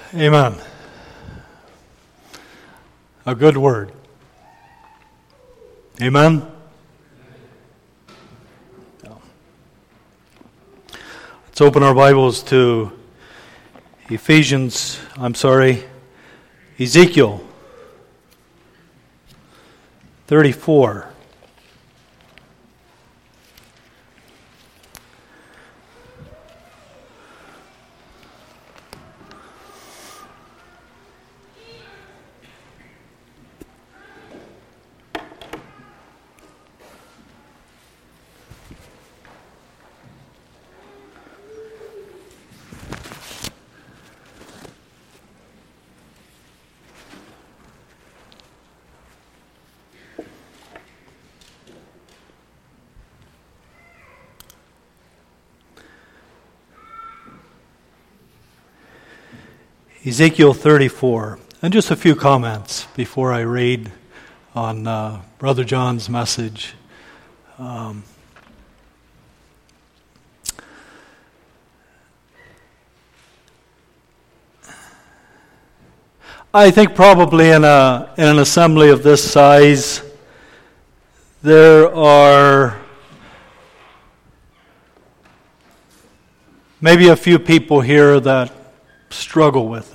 Amen. A good word. Amen. Let's open our Bibles to Ezekiel 34. Ezekiel 34, and just a few comments before I read on Brother John's message. I think probably in an assembly of this size, there are maybe a few people here that struggle with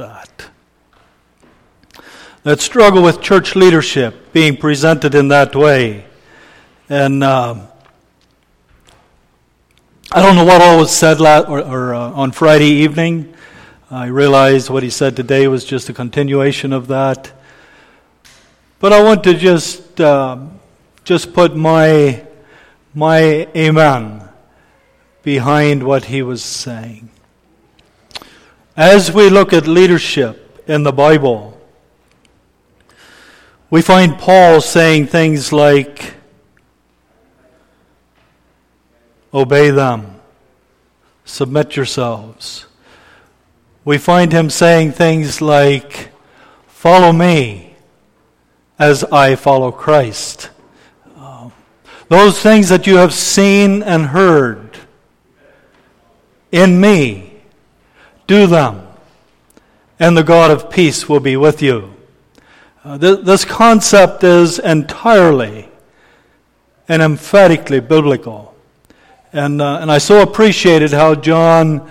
that struggle with church leadership being presented in that way. And I don't know what all was said on Friday evening. I realized what he said today was just a continuation of that. But I want to just put my amen behind what he was saying. As we look at leadership in the Bible, we find Paul saying things like, obey them, submit yourselves. We find him saying things like, follow me as I follow Christ. Those things that you have seen and heard in me, do them, and the God of peace will be with you. This concept is entirely and emphatically biblical. And I so appreciated how John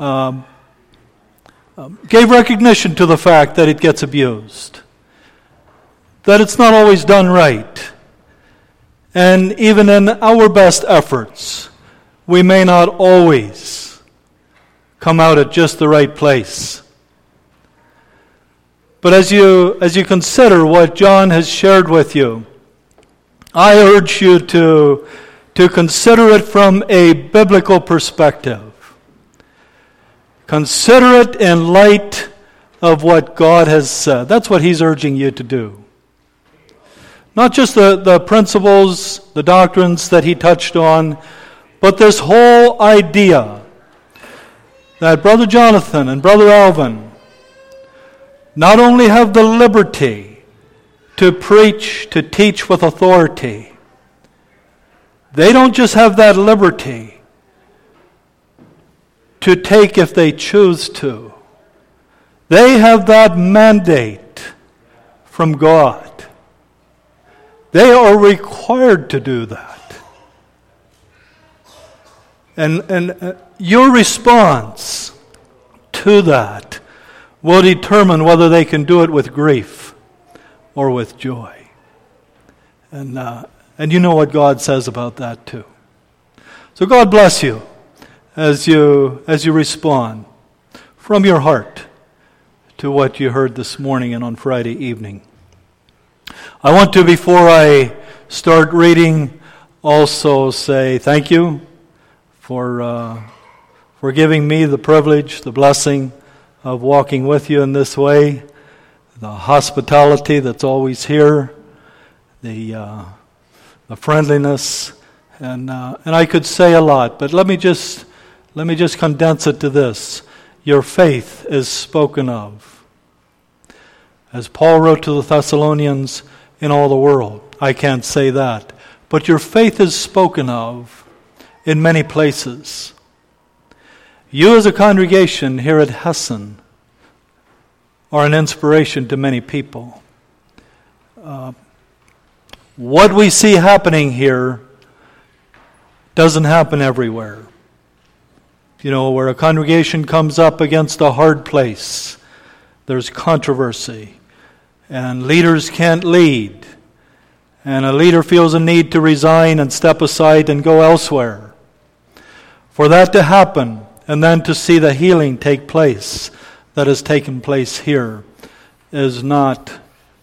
gave recognition to the fact that it gets abused, that it's not always done right. And even in our best efforts, we may not always come out at just the right place. But as you consider what John has shared with you, I urge you to consider it from a biblical perspective. Consider it in light of what God has said. That's what he's urging you to do. Not just the principles, the doctrines that he touched on, but this whole idea that Brother Jonathan and Brother Alvin not only have the liberty to preach, to teach with authority, they don't just have that liberty to take if they choose to. They have that mandate from God. They are required to do that. And your response to that will determine whether they can do it with grief or with joy. And you know what God says about that too. So God bless you as you respond from your heart to what you heard this morning and on Friday evening. I want to, before I start reading, also say thank you for giving me the privilege, the blessing of walking with you in this way, the hospitality that's always here, the friendliness, and I could say a lot, but let me just condense it to this: your faith is spoken of, as Paul wrote to the Thessalonians, in all the world. I can't say that, but your faith is spoken of in many places. You as a congregation here at Hessen are an inspiration to many people. What we see happening here doesn't happen everywhere. Where a congregation comes up against a hard place, there's controversy, and leaders can't lead, and a leader feels a need to resign and step aside and go elsewhere. For that to happen, and then to see the healing take place that has taken place here, is not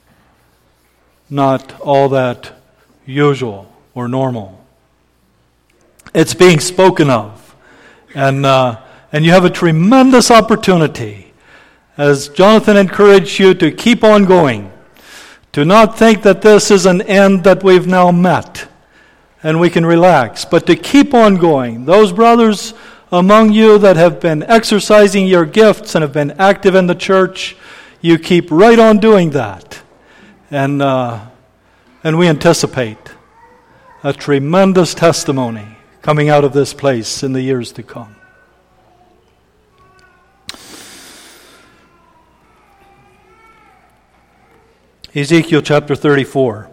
all that usual or normal. It's being spoken of. And you have a tremendous opportunity, as Jonathan encouraged you, to keep on going, to not think that this is an end that we've now met and we can relax, but to keep on going. Those brothers among you that have been exercising your gifts and have been active in the church, you keep right on doing that. And we anticipate a tremendous testimony coming out of this place in the years to come. Ezekiel chapter 34.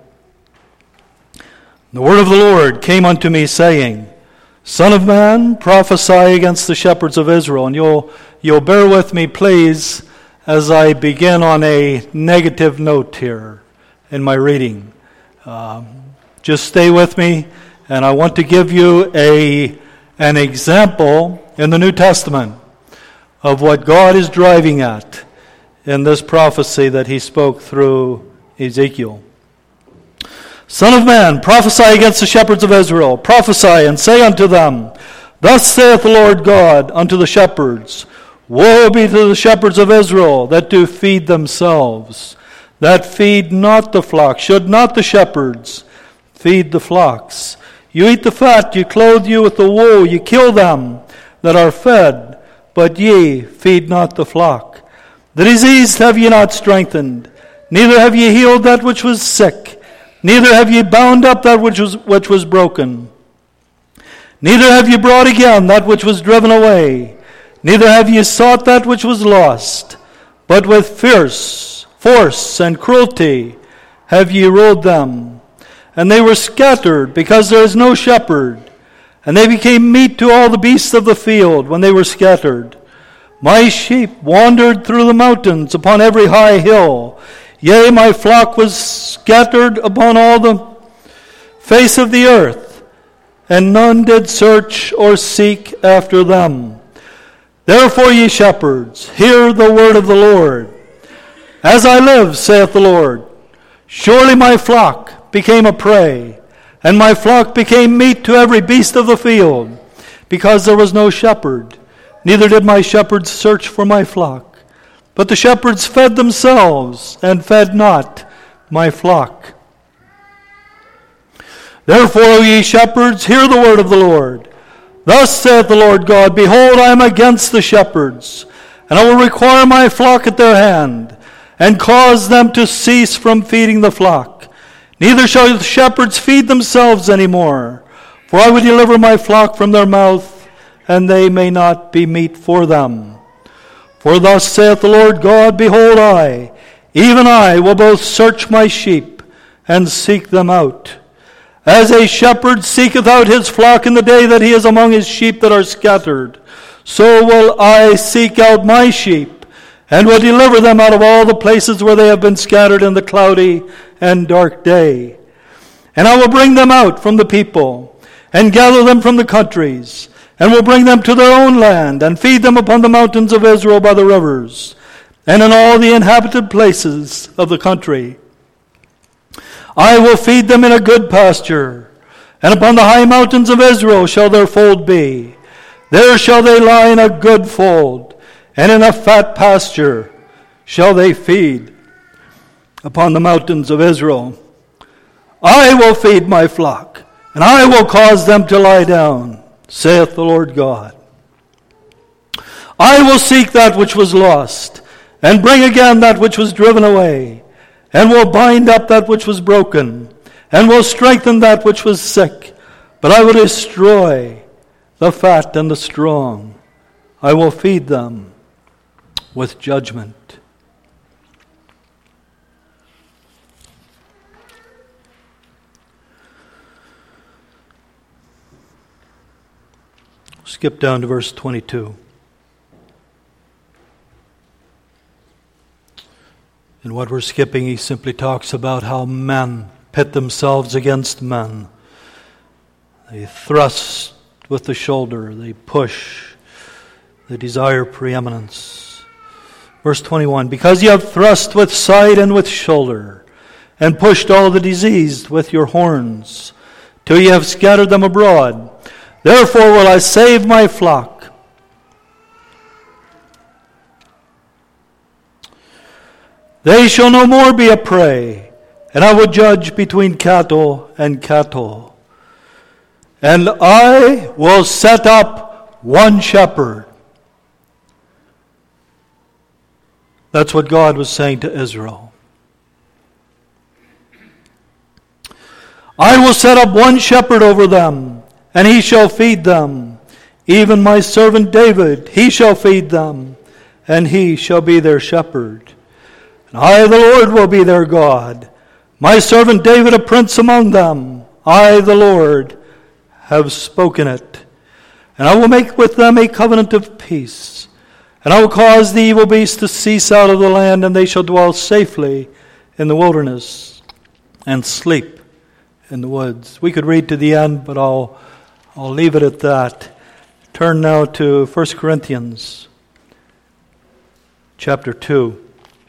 The word of the Lord came unto me, saying, Son of man, prophesy against the shepherds of Israel. And you'll bear with me, please, as I begin on a negative note here in my reading. Just stay with me. And I want to give you an example in the New Testament of what God is driving at in this prophecy that he spoke through Ezekiel. Son of man, prophesy against the shepherds of Israel. Prophesy and say unto them, Thus saith the Lord God unto the shepherds, Woe be to the shepherds of Israel that do feed themselves, that feed not the flock. Should not the shepherds feed the flocks? You eat the fat, you clothe you with the wool, you kill them that are fed, but ye feed not the flock. The diseased have ye not strengthened, neither have ye healed that which was sick, neither have ye bound up that which was broken. Neither have ye brought again that which was driven away, neither have ye sought that which was lost, but with force and cruelty have ye ruled them. And they were scattered, because there is no shepherd. And they became meat to all the beasts of the field when they were scattered. My sheep wandered through the mountains upon every high hill. Yea, my flock was scattered upon all the face of the earth, and none did search or seek after them. Therefore, ye shepherds, hear the word of the Lord. As I live, saith the Lord, surely my flock became a prey, and my flock became meat to every beast of the field, because there was no shepherd, neither did my shepherds search for my flock. But the shepherds fed themselves, and fed not my flock. Therefore, O ye shepherds, hear the word of the Lord. Thus saith the Lord God, Behold, I am against the shepherds, and I will require my flock at their hand, and cause them to cease from feeding the flock. Neither shall the shepherds feed themselves any more, for I will deliver my flock from their mouth, and they may not be meat for them. For thus saith the Lord God, Behold, I, even I, will both search my sheep, and seek them out. As a shepherd seeketh out his flock in the day that he is among his sheep that are scattered, so will I seek out my sheep, and will deliver them out of all the places where they have been scattered in the cloudy and dark day. And I will bring them out from the people, and gather them from the countries, and will bring them to their own land, and feed them upon the mountains of Israel by the rivers, and in all the inhabited places of the country. I will feed them in a good pasture, and upon the high mountains of Israel shall their fold be. There shall they lie in a good fold, and in a fat pasture shall they feed upon the mountains of Israel. I will feed my flock, and I will cause them to lie down, saith the Lord God. I will seek that which was lost, and bring again that which was driven away, and will bind up that which was broken, and will strengthen that which was sick. But I will destroy the fat and the strong. I will feed them with judgment. Skip down to verse 22. In what we're skipping, he simply talks about how men pit themselves against men. They thrust with the shoulder, they push, they desire preeminence. Verse 21, because you have thrust with side and with shoulder, and pushed all the diseased with your horns, till ye have scattered them abroad. Therefore will I save my flock. They shall no more be a prey, and I will judge between cattle and cattle. And I will set up one shepherd. That's what God was saying to Israel. I will set up one shepherd over them, and he shall feed them. Even my servant David, he shall feed them, and he shall be their shepherd. And I, the Lord, will be their God. My servant David, a prince among them. I, the Lord, have spoken it. And I will make with them a covenant of peace. And I will cause the evil beasts to cease out of the land, and they shall dwell safely in the wilderness and sleep in the woods. We could read to the end, but I'll leave it at that. Turn now to 1 Corinthians chapter 2.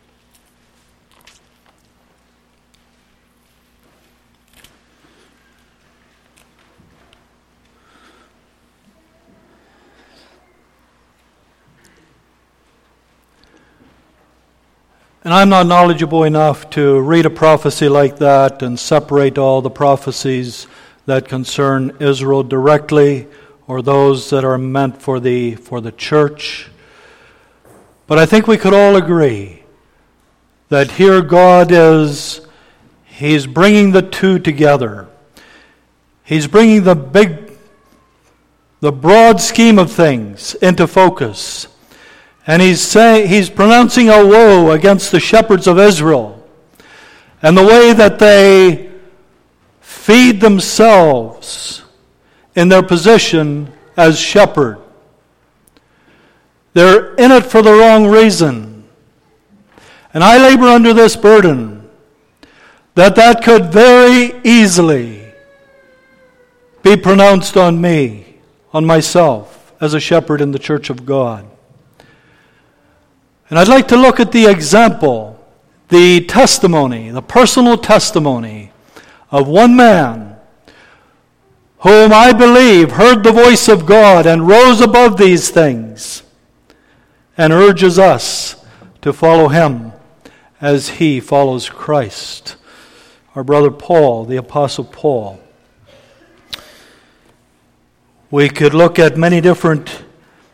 And I'm not knowledgeable enough to read a prophecy like that and separate all the prophecies that concern Israel directly or those that are meant for the church. But I think we could all agree that here God He's bringing the two together. He's bringing the broad scheme of things into focus. And he's pronouncing a woe against the shepherds of Israel and the way that they feed themselves in their position as shepherd. They're in it for the wrong reason. And I labor under this burden that could very easily be pronounced on me, on myself, as a shepherd in the church of God. And I'd like to look at the example, the testimony, the personal testimony of one man whom I believe heard the voice of God and rose above these things and urges us to follow him as he follows Christ. Our brother Paul, the Apostle Paul. We could look at many different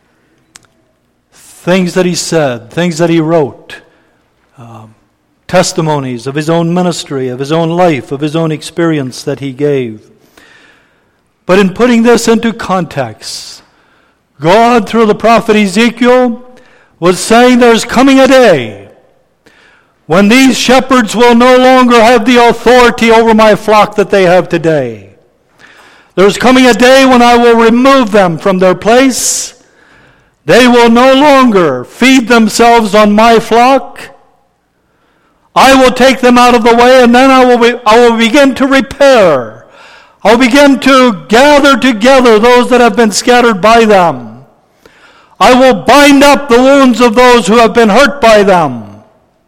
things that he said, things that he wrote, testimonies of his own ministry, of his own life, of his own experience that he gave. But in putting this into context, God, through the prophet Ezekiel, was saying there's coming a day when these shepherds will no longer have the authority over my flock that they have today. There's coming a day when I will remove them from their place. They will no longer feed themselves on my flock. I will take them out of the way, and then I will begin to repair. I will begin to gather together those that have been scattered by them. I will bind up the wounds of those who have been hurt by them.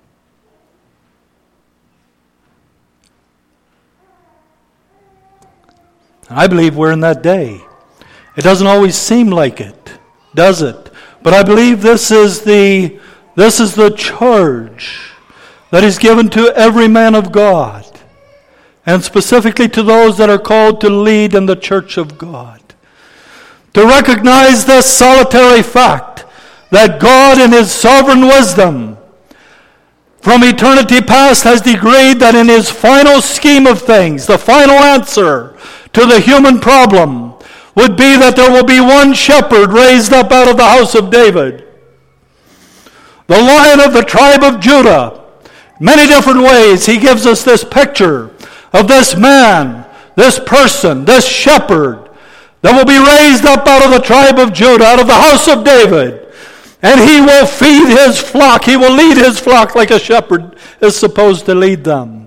And I believe we're in that day. It doesn't always seem like it, does it? But I believe this is the charge that is given to every man of God, and specifically to those that are called to lead in the church of God. To recognize this solitary fact that God in his sovereign wisdom from eternity past has decreed that in his final scheme of things, the final answer to the human problem would be that there will be one shepherd raised up out of the house of David. The Lion of the tribe of Judah. Many different ways he gives us this picture of this man, this person, this shepherd that will be raised up out of the tribe of Judah, out of the house of David. And he will feed his flock. He will lead his flock like a shepherd is supposed to lead them.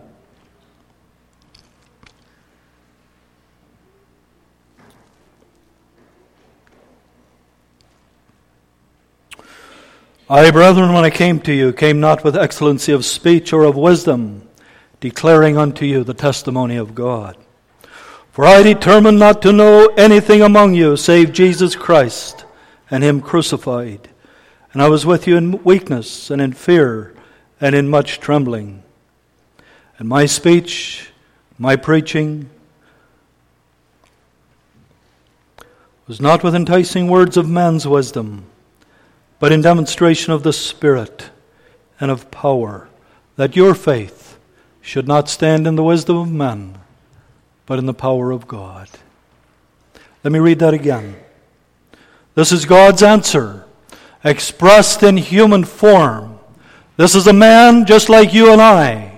I, brethren, when I came to you, came not with excellency of speech or of wisdom, declaring unto you the testimony of God. For I determined not to know anything among you save Jesus Christ and him crucified. And I was with you in weakness and in fear and in much trembling. And my speech, my preaching, was not with enticing words of man's wisdom, but in demonstration of the Spirit and of power, that your faith should not stand in the wisdom of men, but in the power of God. Let me read that again. This is God's answer, expressed in human form. This is a man just like you and I,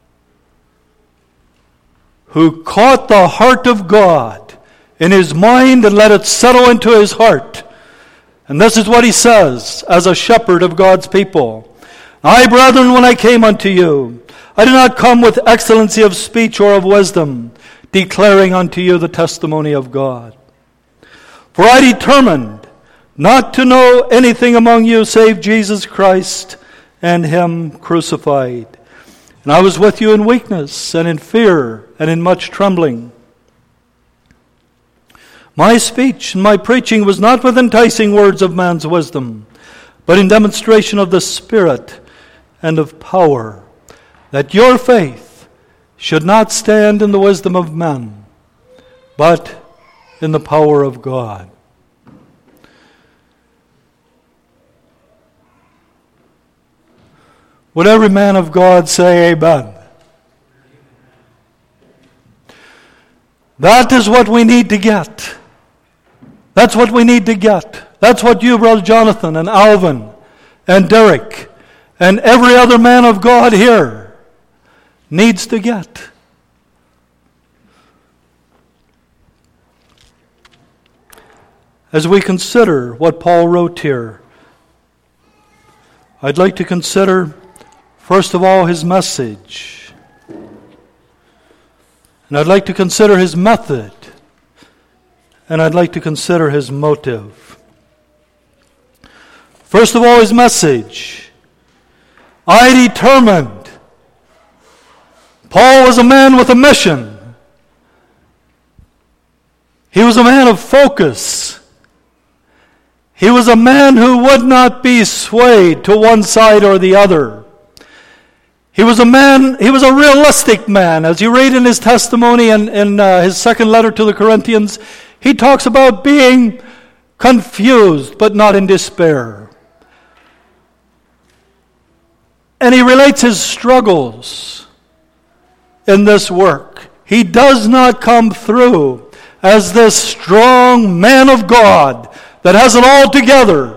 who caught the heart of God in his mind and let it settle into his heart. And this is what he says as a shepherd of God's people. I, brethren, when I came unto you, I did not come with excellency of speech or of wisdom, declaring unto you the testimony of God. For I determined not to know anything among you save Jesus Christ and him crucified. And I was with you in weakness and in fear and in much trembling. My speech and my preaching was not with enticing words of man's wisdom, but in demonstration of the Spirit and of power, that your faith should not stand in the wisdom of men, but in the power of God. Would every man of God say amen? That is what we need to get. That's what we need to get. That's what you, Brother Jonathan, and Alvin, and Derek, and every other man of God here needs to get. As we consider what Paul wrote here, I'd like to consider, first of all, his message. And I'd like to consider his method. And I'd like to consider his motive. First of all, his message. I determined. Paul was a man with a mission. He was a man of focus. He was a man who would not be swayed to one side or the other. He was a realistic man. As you read in his testimony in his second letter to the Corinthians, he talks about being confused but not in despair. And he relates his struggles in this work. He does not come through as this strong man of God that has it all together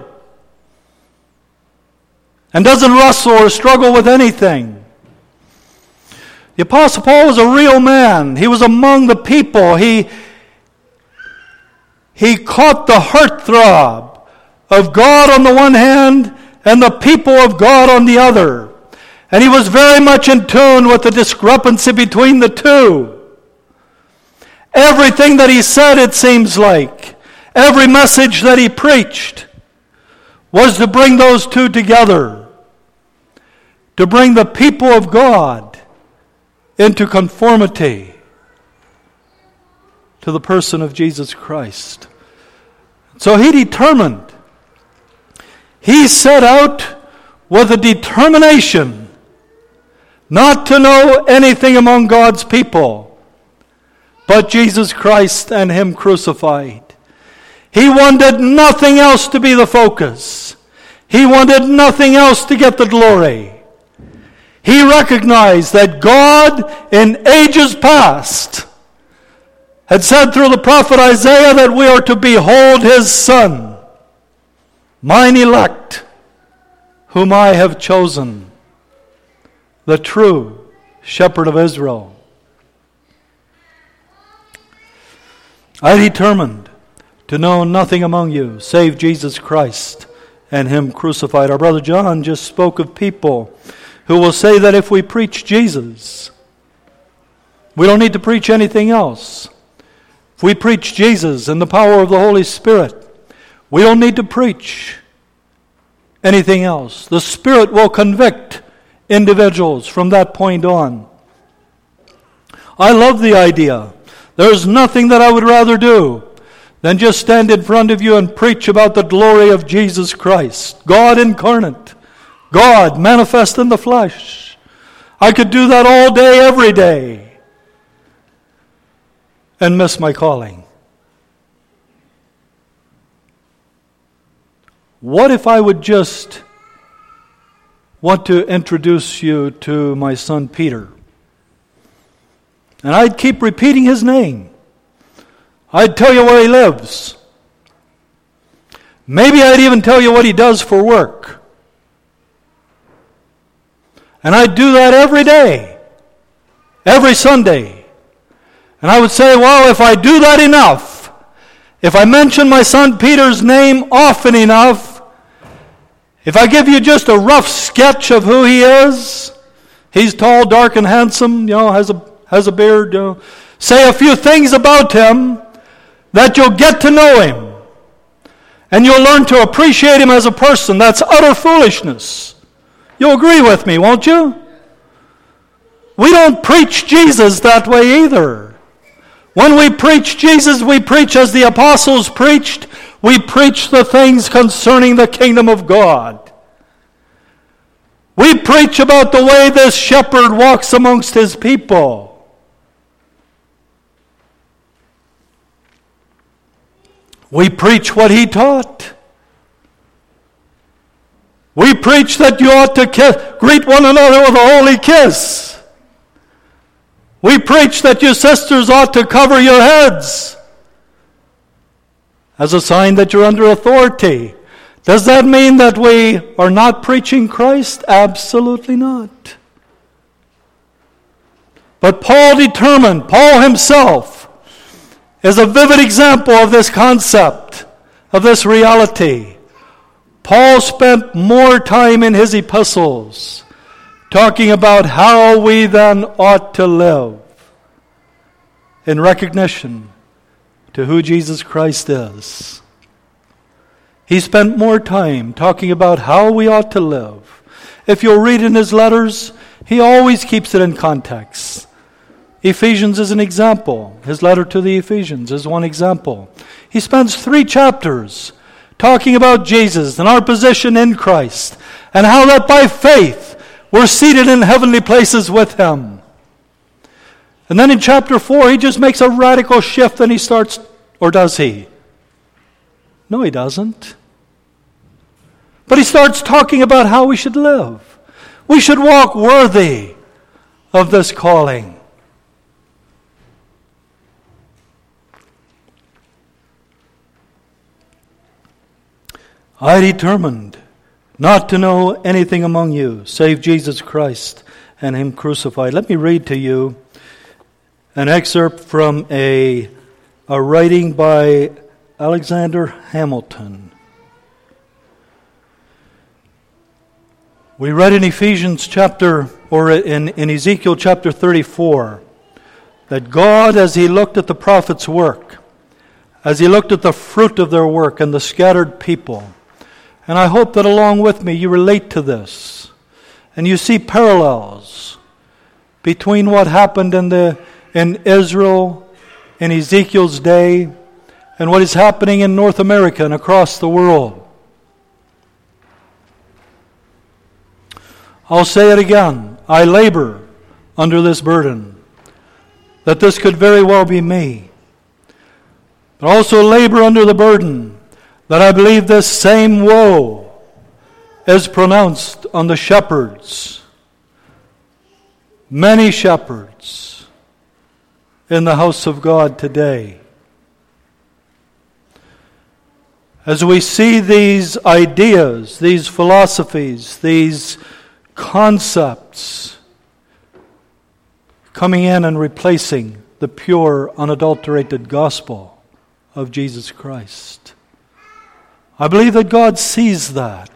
and doesn't wrestle or struggle with anything. The Apostle Paul was a real man. He was among the people. He caught the heartthrob of God on the one hand and the people of God on the other. And he was very much in tune with the discrepancy between the two. Everything that he said, it seems like, every message that he preached, was to bring those two together. To bring the people of God into conformity to the person of Jesus Christ. So he determined. He set out with a determination not to know anything among God's people but Jesus Christ and him crucified. He wanted nothing else to be the focus. He wanted nothing else to get the glory. He recognized that God in ages past had said through the prophet Isaiah that we are to behold his Son, mine elect, whom I have chosen, the true shepherd of Israel. I determined to know nothing among you save Jesus Christ and Him crucified. Our brother John just spoke of people who will say that if we preach Jesus, we don't need to preach anything else. If we preach Jesus and the power of the Holy Spirit, we don't need to preach anything else. The Spirit will convict individuals from that point on. I love the idea. There's nothing that I would rather do than just stand in front of you and preach about the glory of Jesus Christ, God incarnate, God manifest in the flesh. I could do that all day, every day, and miss my calling. What if I would just want to introduce you to my son Peter? And I'd keep repeating his name. I'd tell you where he lives. Maybe I'd even tell you what he does for work. And I'd do that every day, every Sunday. And I would say, well, if I do that enough, if I mention my son Peter's name often enough, if I give you just a rough sketch of who he is, he's tall, dark, and handsome, has a beard, say a few things about him, that you'll get to know him. And you'll learn to appreciate him as a person. That's utter foolishness. You'll agree with me, won't you? We don't preach Jesus that way either. When we preach Jesus, we preach as the apostles preached. We preach the things concerning the kingdom of God. We preach about the way this shepherd walks amongst his people. We preach what he taught. We preach that you ought to greet one another with a holy kiss. We preach that you sisters ought to cover your heads as a sign that you're under authority. Does that mean that we are not preaching Christ? Absolutely not. But Paul himself, is a vivid example of this concept, of this reality. Paul spent more time in his epistles talking about how we then ought to live in recognition to who Jesus Christ is. He spent more time talking about how we ought to live. If you'll read in his letters, he always keeps it in context. Ephesians is an example. His letter to the Ephesians is one example. He spends 3 chapters talking about Jesus and our position in Christ and how that by faith we're seated in heavenly places with Him. And then in chapter 4 he just makes a radical shift and he starts, or does he? No, he doesn't. But he starts talking about how we should live. We should walk worthy of this calling. I determined not to know anything among you save Jesus Christ and Him crucified. Let me read to you an excerpt from a writing by Alexander Hamilton. We read in Ephesians in Ezekiel chapter 34 that God, as He looked at the prophets' work, as He looked at the fruit of their work and the scattered people, and I hope that along with me you relate to this and you see parallels between what happened in Israel in Ezekiel's day and what is happening in North America and across the world. I'll say it again. I labor under this burden, that this could very well be me. But also labor under the burden that I believe this same woe is pronounced on the shepherds, many shepherds in the house of God today. As we see these ideas, these philosophies, these concepts coming in and replacing the pure, unadulterated gospel of Jesus Christ. I believe that God sees that.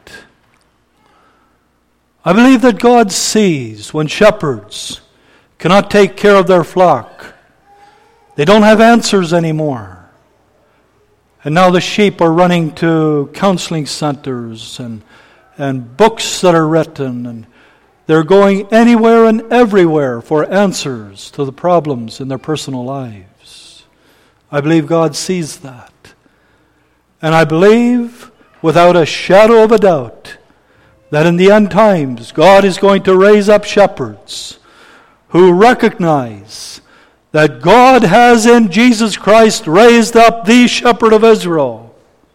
I believe that God sees when shepherds cannot take care of their flock. They don't have answers anymore. And now the sheep are running to counseling centers and books that are written, and they're going anywhere and everywhere for answers to the problems in their personal lives. I believe God sees that. And I believe, without a shadow of a doubt, that in the end times, God is going to raise up shepherds who recognize that God has in Jesus Christ raised up the shepherd of Israel.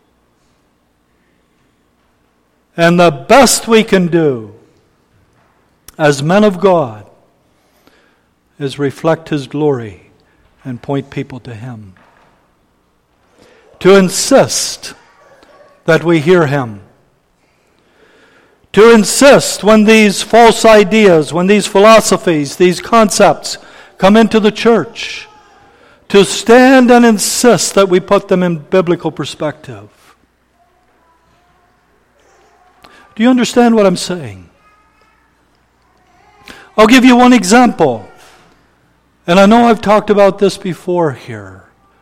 And the best we can do as men of God is reflect His glory and point people to Him. To insist that we hear Him. To insist when these false ideas, when these philosophies, these concepts come into the church, to stand and insist that we put them in biblical perspective. Do you understand what I'm saying? I'll give you one example. And I know I've talked about this before here.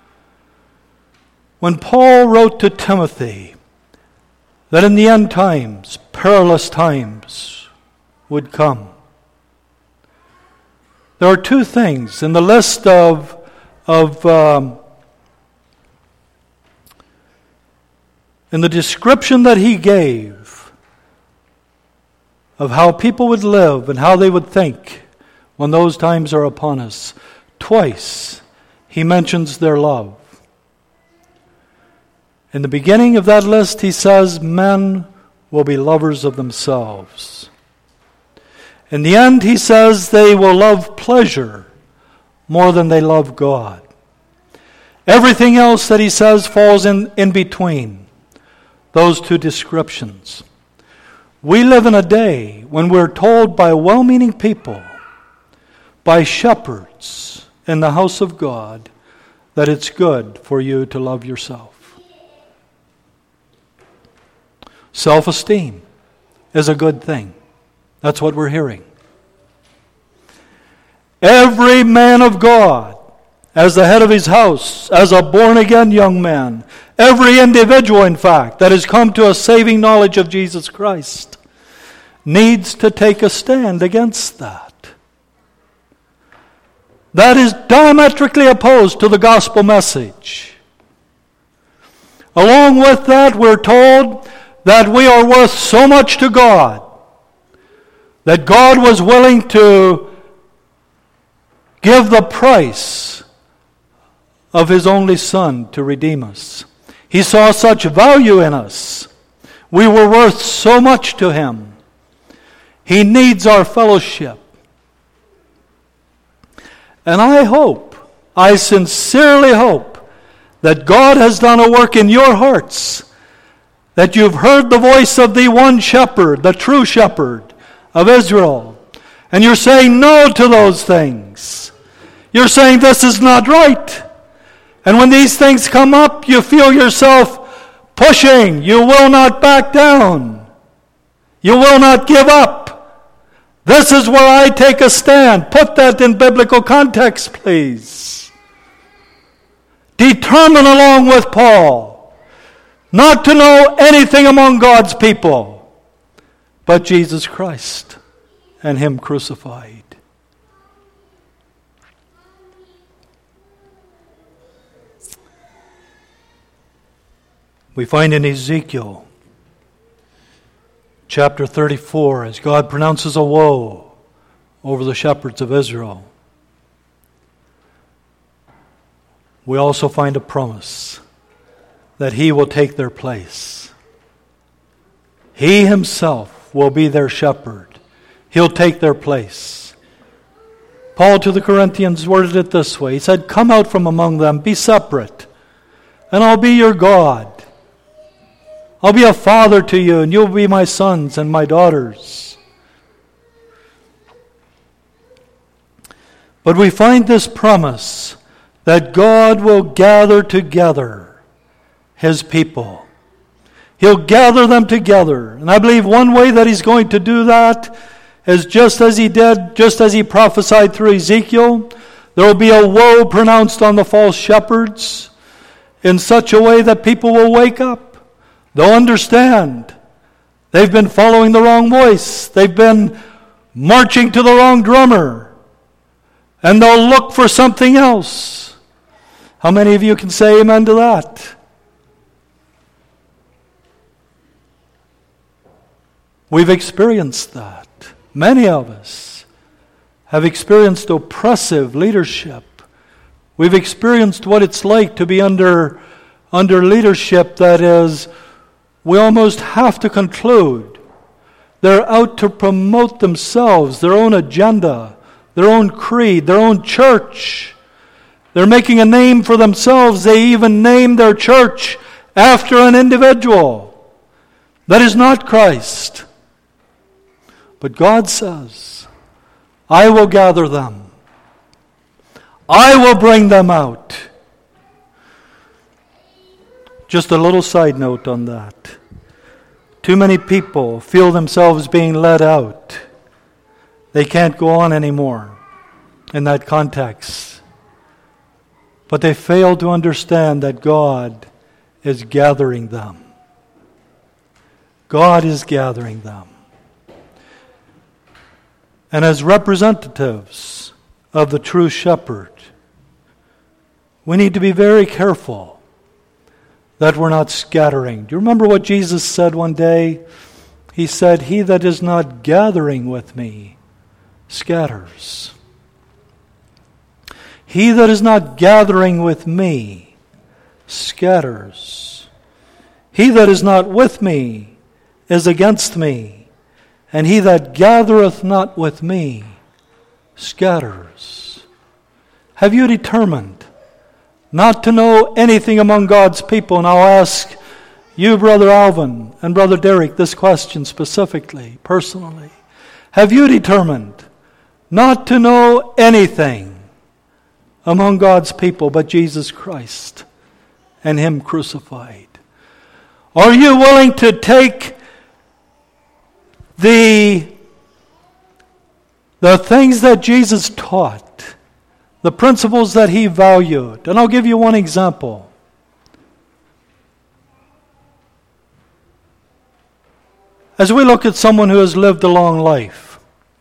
When Paul wrote to Timothy that in the end times, perilous times would come, there are two things in the list of in the description that he gave of how people would live and how they would think when those times are upon us. Twice he mentions their love. In the beginning of that list, he says, men will be lovers of themselves. In the end, he says, they will love pleasure more than they love God. Everything else that he says falls in between those two descriptions. We live in a day when we're told by well-meaning people, by shepherds in the house of God, that it's good for you to love yourself. Self-esteem is a good thing. That's what we're hearing. Every man of God, as the head of his house, as a born-again young man, every individual, in fact, that has come to a saving knowledge of Jesus Christ, needs to take a stand against that. That is diametrically opposed to the gospel message. Along with that, we're told that we are worth so much to God that God was willing to give the price of His only Son to redeem us. He saw such value in us. We were worth so much to Him. He needs our fellowship. And I sincerely hope, that God has done a work in your hearts, that you've heard the voice of the one shepherd, the true shepherd of Israel, and you're saying no to those things. You're saying this is not right. And when these things come up, you feel yourself pushing. You will not back down. You will not give up. This is where I take a stand. Put that in biblical context, please. Determine along with Paul not to know anything among God's people but Jesus Christ and Him crucified. We find in Ezekiel chapter 34, as God pronounces a woe over the shepherds of Israel, we also find a promise that He will take their place. He Himself will be their shepherd. He'll take their place. Paul to the Corinthians worded it this way. He said, "Come out from among them, be separate, and I'll be your God. I'll be a father to you, and you'll be my sons and my daughters." But we find this promise that God will gather together His people. He'll gather them together. And I believe one way that He's going to do that is just as He prophesied through Ezekiel, there will be a woe pronounced on the false shepherds in such a way that people will wake up. They'll understand. They've been following the wrong voice. They've been marching to the wrong drummer. And they'll look for something else. How many of you can say amen to that? We've experienced that. Many of us have experienced oppressive leadership. We've experienced what it's like to be under leadership that is, we almost have to conclude, they're out to promote themselves, their own agenda, their own creed, their own church. They're making a name for themselves. They even name their church after an individual. That is not Christ. But God says, I will gather them. I will bring them out. Just a little side note on that. Too many people feel themselves being led out. They can't go on anymore in that context. But they fail to understand that God is gathering them. God is gathering them. And as representatives of the true shepherd, we need to be very careful that we're not scattering. Do you remember what Jesus said one day? He said, "He that is not gathering with me scatters." He that is not gathering with me scatters. He that is not with me is against me. And he that gathereth not with me scatters. Have you determined not to know anything among God's people? And I'll ask you, Brother Alvin and Brother Derek, this question specifically, personally. Have you determined not to know anything among God's people but Jesus Christ and Him crucified? Are you willing to take the things that Jesus taught, the principles that He valued? And I'll give you one example. As we look at someone who has lived a long life,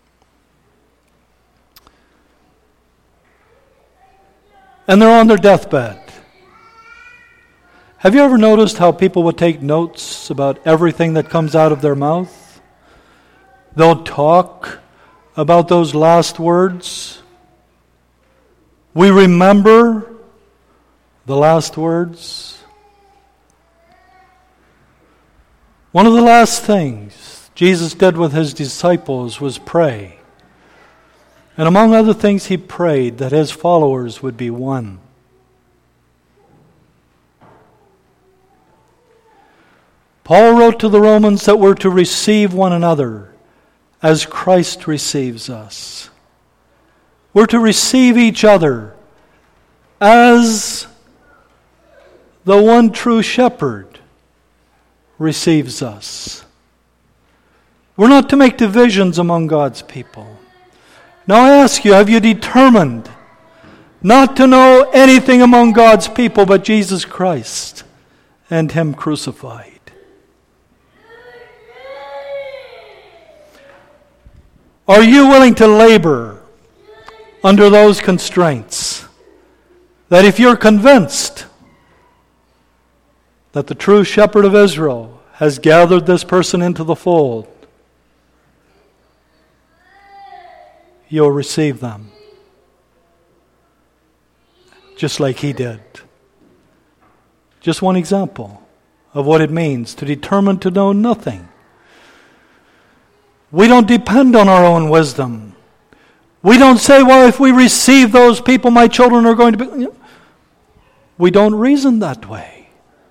and they're on their deathbed, have you ever noticed how people would take notes about everything that comes out of their mouth? They'll talk about those last words. We remember the last words. One of the last things Jesus did with His disciples was pray. And among other things, He prayed that His followers would be one. Paul wrote to the Romans that we're to receive one another as Christ receives us. We're to receive each other as the one true shepherd receives us. We're not to make divisions among God's people. Now I ask you, have you determined not to know anything among God's people but Jesus Christ and Him crucified? Are you willing to labor under those constraints? That if you're convinced that the true shepherd of Israel has gathered this person into the fold, you'll receive them just like He did. Just one example of what it means to determine to know nothing. We don't depend on our own wisdom. We don't say, well, if we receive those people, my children are going to be... We don't reason that way.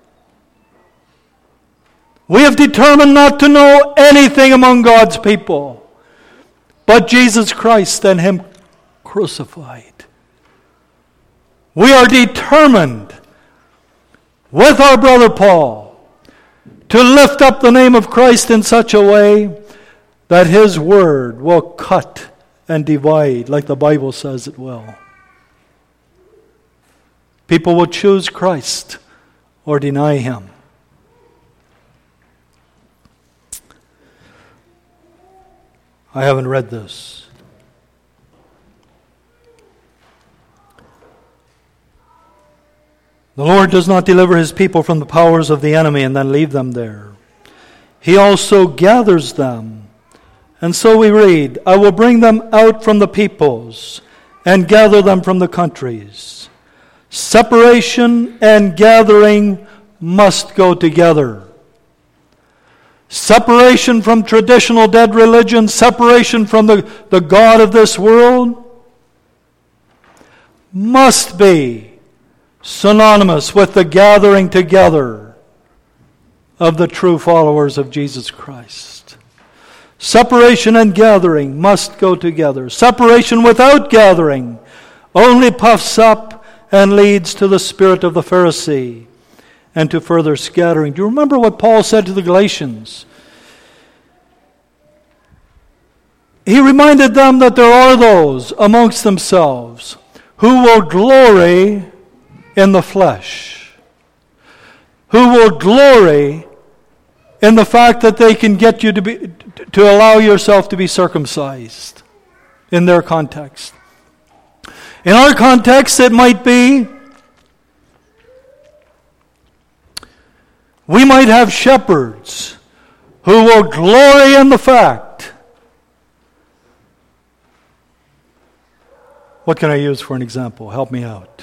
We have determined not to know anything among God's people but Jesus Christ and Him crucified. We are determined with our brother Paul to lift up the name of Christ in such a way that his word will cut and divide like the Bible says it will. People will choose Christ or deny him. I haven't read this. The Lord does not deliver his people from the powers of the enemy and then leave them there. He also gathers them. And so we read, I will bring them out from the peoples and gather them from the countries. Separation and gathering must go together. Separation from traditional dead religion, separation from the God of this world must be synonymous with the gathering together of the true followers of Jesus Christ. Separation and gathering must go together. Separation without gathering only puffs up and leads to the spirit of the Pharisee and to further scattering. Do you remember what Paul said to the Galatians? He reminded them that there are those amongst themselves who will glory in the flesh, who will glory in the fact that they can get you to allow yourself to be circumcised in their context. In our context, it might be we might have shepherds who will glory in the fact. What can I use for an example? Help me out.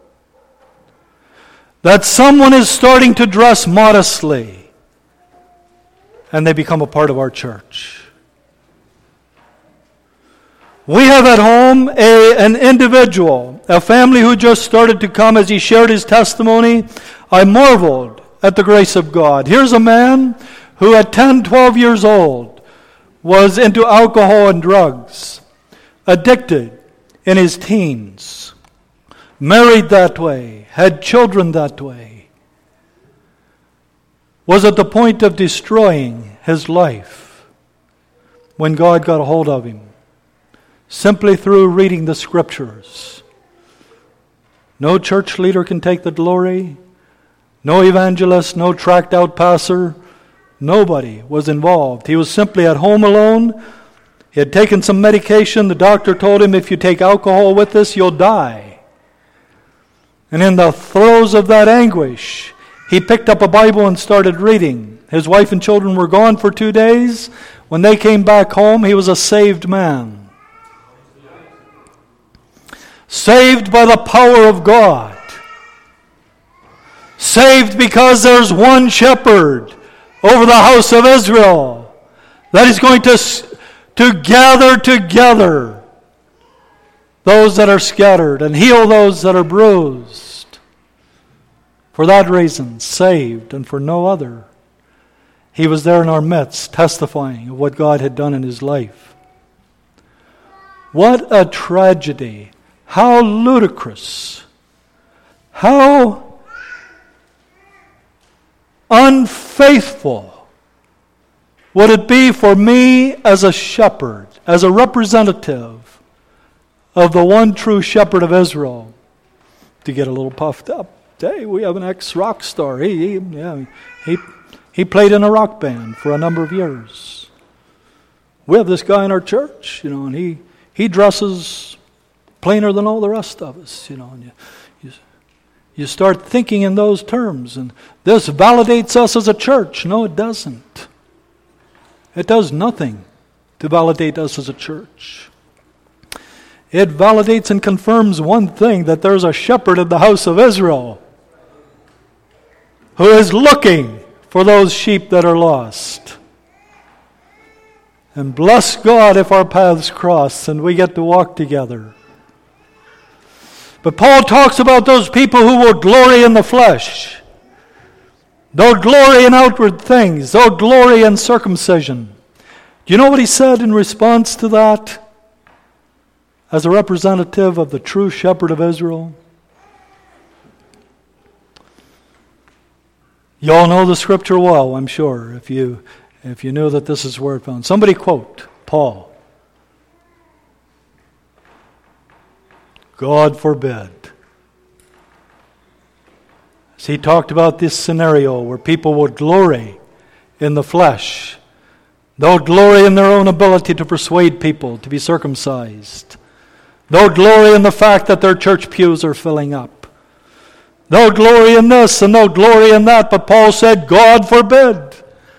That someone is starting to dress modestly and they become a part of our church. We have at home an individual, a family who just started to come. As he shared his testimony, I marveled at the grace of God. Here's a man who at 10, 12 years old was into alcohol and drugs, addicted in his teens, married that way, had children that way, was at the point of destroying his life when God got a hold of him, simply through reading the Scriptures. No church leader can take the glory, no evangelist, no tracked out pastor, nobody was involved. He was simply at home alone. He had taken some medication. The doctor told him, if you take alcohol with this, you'll die. And in the throes of that anguish, he picked up a Bible and started reading. His wife and children were gone for 2 days. When they came back home, he was a saved man. Saved by the power of God. Saved because there's one shepherd over the house of Israel that is going to gather together those that are scattered and heal those that are bruised. For that reason, saved and for no other. He was there in our midst, testifying of what God had done in his life. What a tragedy. How ludicrous. How unfaithful would it be for me as a shepherd, as a representative of the one true shepherd of Israel, to get a little puffed up. Hey, we have an ex-rock star. He played in a rock band for a number of years. We have this guy in our church, and he dresses plainer than all the rest of us, and you start thinking in those terms, and this validates us as a church. No, it doesn't. It does nothing to validate us as a church. It validates and confirms one thing, that there's a shepherd in the house of Israel who is looking for those sheep that are lost. And bless God if our paths cross and we get to walk together. But Paul talks about those people who will glory in the flesh. They'll glory in outward things. They'll glory in circumcision. Do you know what he said in response to that? As a representative of the true shepherd of Israel? You all know the scripture well, I'm sure, if you knew that this is where it found. Somebody quote Paul. God forbid. As he talked about this scenario where people would glory in the flesh. They'll glory in their own ability to persuade people to be circumcised. They'll glory in the fact that their church pews are filling up. They'll glory in this and they'll glory in that. But Paul said, God forbid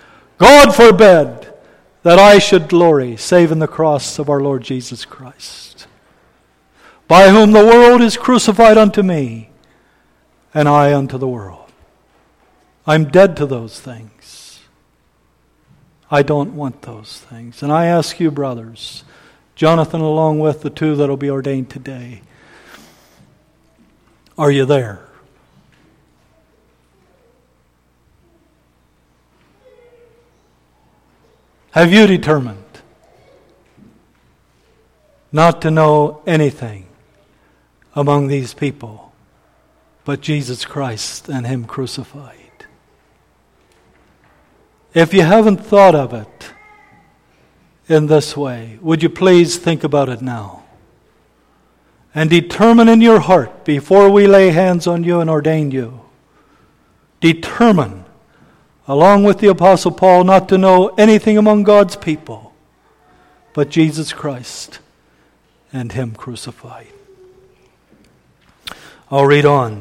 that I should glory, save in the cross of our Lord Jesus Christ, by whom the world is crucified unto me, and I unto the world. I'm dead to those things. I don't want those things. And I ask you, brothers, Jonathan along with the two that will be ordained today, are you there? Have you determined not to know anything among these people but Jesus Christ and Him crucified? If you haven't thought of it in this way, would you please think about it now? And determine in your heart, before we lay hands on you and ordain you, determine, along with the Apostle Paul, not to know anything among God's people but Jesus Christ and Him crucified. I'll read on.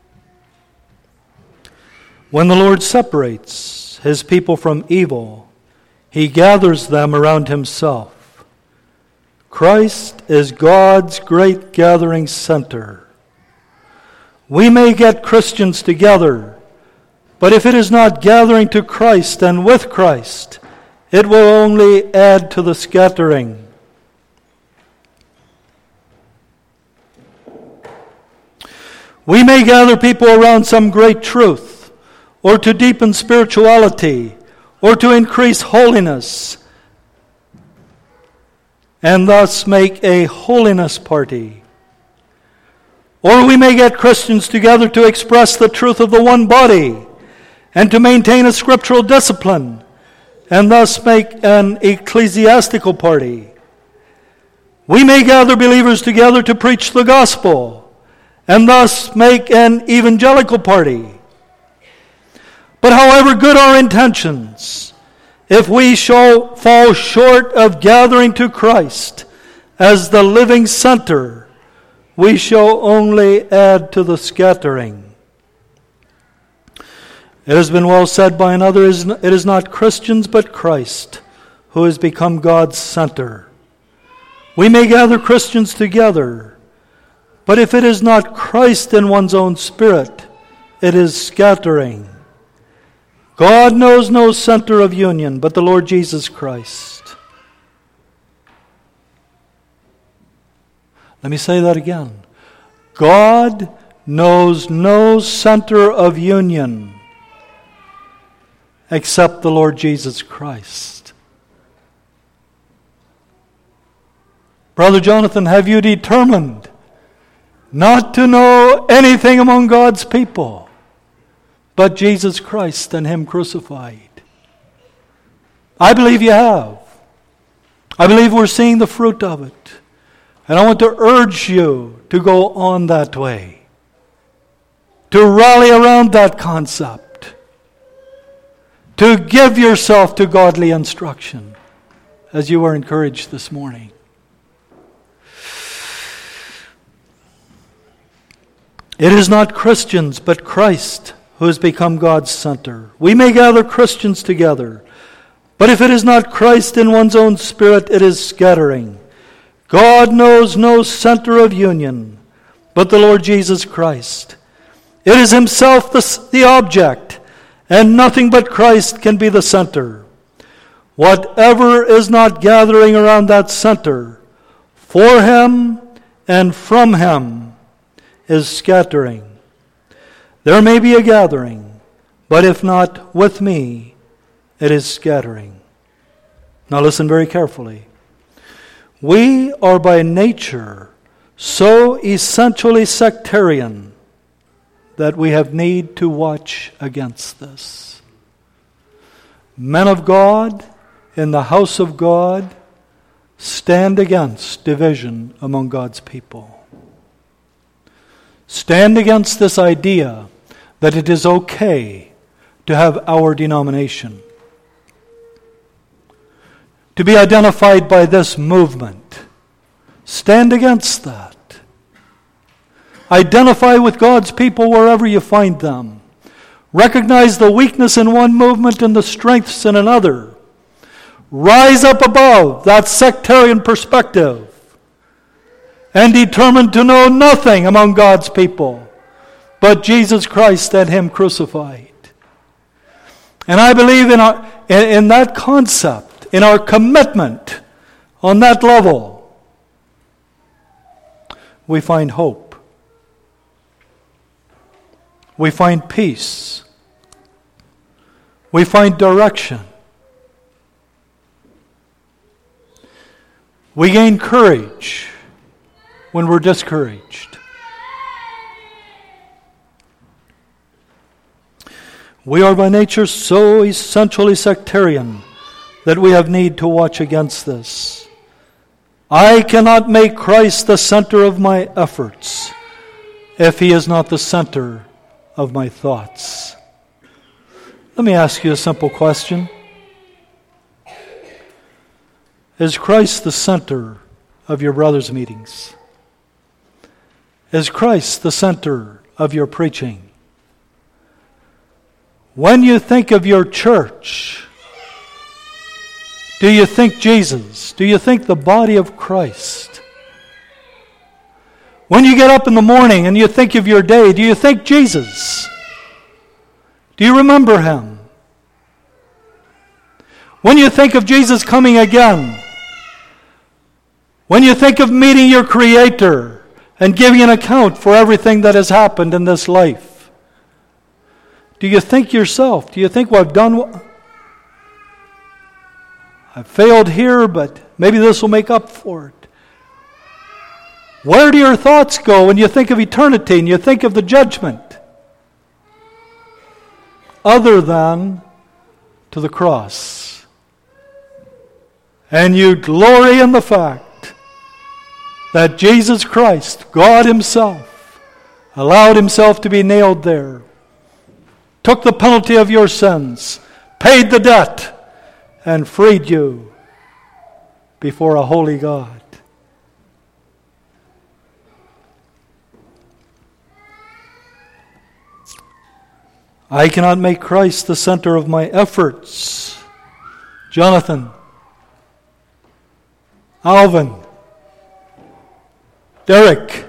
When the Lord separates His people from evil, He gathers them around Himself. Christ is God's great gathering center. We may get Christians together, but if it is not gathering to Christ and with Christ, it will only add to the scattering. We may gather people around some great truth, or to deepen spirituality, or to increase holiness, and thus make a holiness party. Or we may get Christians together to express the truth of the one body, and to maintain a scriptural discipline, and thus make an ecclesiastical party. We may gather believers together to preach the gospel, and thus make an evangelical party. But however good our intentions, if we shall fall short of gathering to Christ as the living center, we shall only add to the scattering. It has been well said by another, it is not Christians but Christ who has become God's center. We may gather Christians together, but if it is not Christ in one's own spirit, it is scattering. God knows no center of union but the Lord Jesus Christ. Let me say that again. God knows no center of union except the Lord Jesus Christ. Brother Jonathan, have you determined not to know anything among God's people but Jesus Christ and Him crucified? I believe you have. I believe we're seeing the fruit of it. And I want to urge you to go on that way, to rally around that concept, to give yourself to godly instruction, as you were encouraged this morning. It is not Christians, but Christ who has become God's center. We may gather Christians together, but if it is not Christ in one's own spirit, it is scattering. God knows no center of union but the Lord Jesus Christ. It is Himself the object, and nothing but Christ can be the center. Whatever is not gathering around that center, for Him and from Him, is scattering. There may be a gathering, but if not with me, it is scattering. Now listen very carefully. We are by nature so essentially sectarian that we have need to watch against this. Men of God in the house of God stand against division among God's people. Stand against this idea that it is okay to have our denomination, to be identified by this movement. Stand against that. Identify with God's people wherever you find them. Recognize the weakness in one movement and the strengths in another. Rise up above that sectarian perspective and determine to know nothing among God's people but Jesus Christ and Him crucified. And I believe in that concept, in our commitment on that level, we find hope. We find peace. We find direction. We gain courage when we're discouraged. We are by nature so essentially sectarian that we have need to watch against this. I cannot make Christ the center of my efforts if He is not the center of my thoughts. Let me ask you a simple question. Is Christ the center of your brothers' meetings? Is Christ the center of your preaching? When you think of your church, do you think Jesus? Do you think the body of Christ? When you get up in the morning and you think of your day, do you think Jesus? Do you remember Him? When you think of Jesus coming again, when you think of meeting your Creator and giving an account for everything that has happened in this life, do you think yourself? Do you think, well, I've failed here, but maybe this will make up for it? Where do your thoughts go when you think of eternity and you think of the judgment? Other than to the cross. And you glory in the fact that Jesus Christ, God Himself, allowed Himself to be nailed there, took the penalty of your sins, paid the debt, and freed you before a holy God. I cannot make Christ the center of my efforts. Jonathan, Alvin, Derek,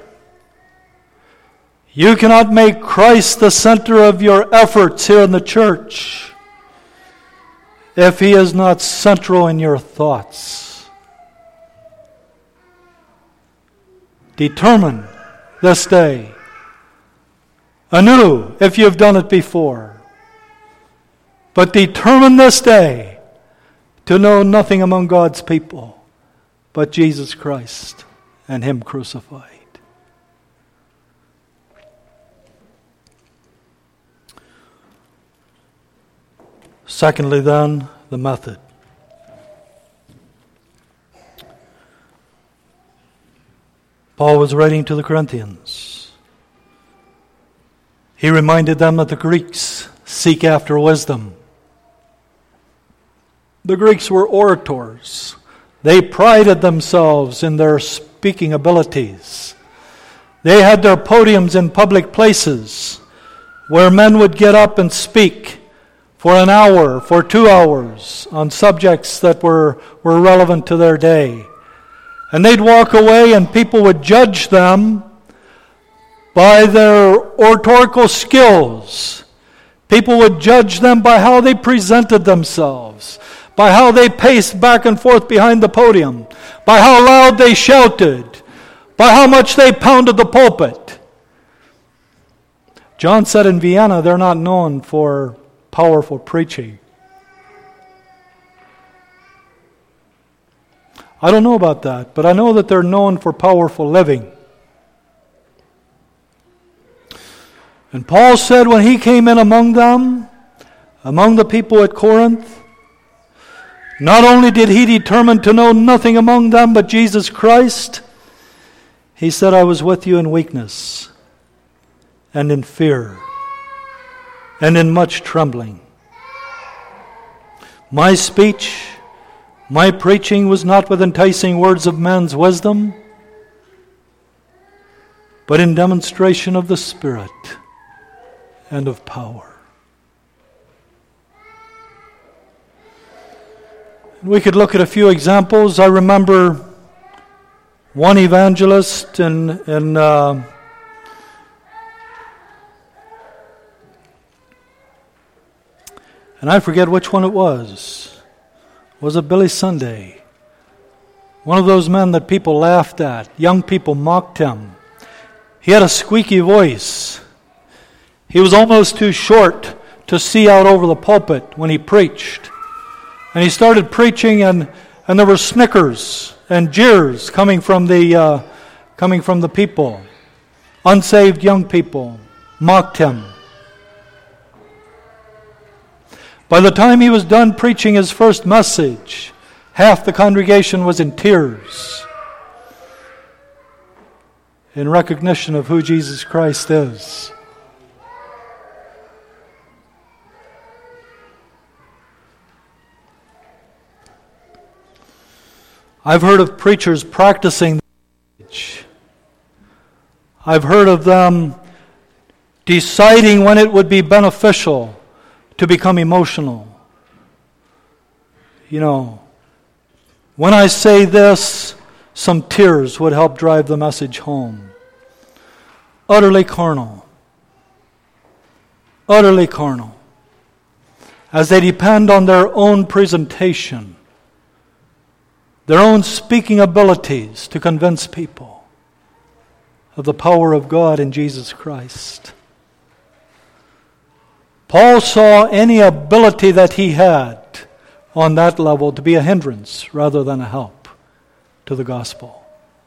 you cannot make Christ the center of your efforts here in the church if He is not central in your thoughts. Determine this day anew, if you've done it before. But determine this day to know nothing among God's people but Jesus Christ and Him crucified. Secondly, then, the method. Paul was writing to the Corinthians. He reminded them that the Greeks seek after wisdom. The Greeks were orators. They prided themselves in their speaking abilities. They had their podiums in public places where men would get up and speak for an hour, for 2 hours, on subjects that were relevant to their day. And they'd walk away and people would judge them by their oratorical skills. People would judge them by how they presented themselves, by how they paced back and forth behind the podium, by how loud they shouted, by how much they pounded the pulpit. John said in Vienna they're not known for powerful preaching. I don't know about that, but I know that they're known for powerful living. And Paul said when he came in among them, among the people at Corinth, not only did he determine to know nothing among them but Jesus Christ, he said, I was with you in weakness and in fear and in much trembling. My speech, my preaching was not with enticing words of man's wisdom, but in demonstration of the Spirit and of power. We could look at a few examples. I remember one evangelist and I forget which one it was. Was it Billy Sunday? One of those men that people laughed at. Young people mocked him. He had a squeaky voice. He was almost too short to see out over the pulpit when he preached. And he started preaching, and there were snickers and jeers coming from the people. Unsaved young people mocked him. By the time he was done preaching his first message, half the congregation was in tears in recognition of who Jesus Christ is. I've heard of preachers practicing the message. I've heard of them deciding when it would be beneficial to become emotional. You know, when I say this, some tears would help drive the message home. Utterly carnal. Utterly carnal. As they depend on their own presentation, their own speaking abilities to convince people of the power of God in Jesus Christ. Paul saw any ability that he had on that level to be a hindrance rather than a help to the gospel.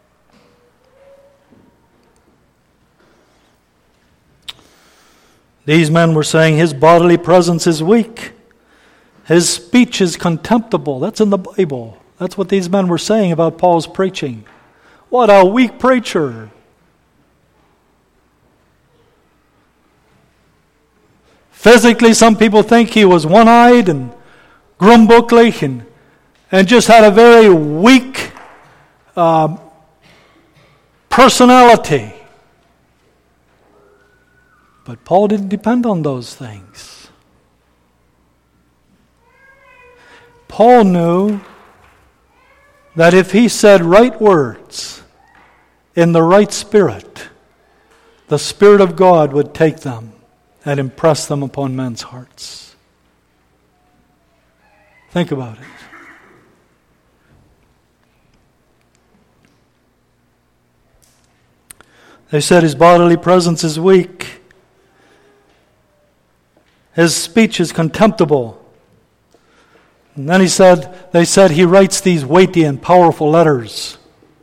These men were saying his bodily presence is weak. His speech is contemptible. That's in the Bible. That's what these men were saying about Paul's preaching. What a weak preacher. Physically, some people think he was one-eyed and grumbucklig and just had a very weak personality. But Paul didn't depend on those things. Paul knew that if he said right words in the right spirit, the Spirit of God would take them and impress them upon men's hearts. Think about it. They said his bodily presence is weak. His speech is contemptible. And then they said he writes these weighty and powerful letters.